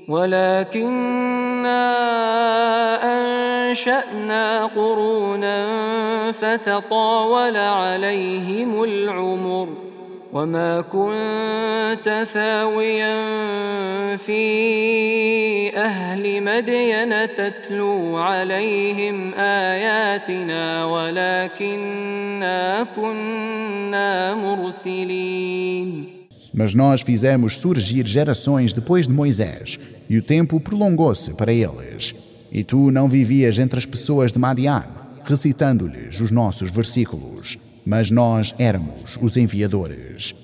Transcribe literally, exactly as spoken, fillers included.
ولكننا أنشأنا قرونا فتطاول عليهم العمر وما كنت ثاويا في أهل مدين تتلو عليهم آياتنا ولكننا كنا مرسلين. Mas nós fizemos surgir gerações depois de Moisés, e o tempo prolongou-se para eles. E tu não vivias entre as pessoas de Madian, recitando-lhes os nossos versículos, mas nós éramos os enviadores.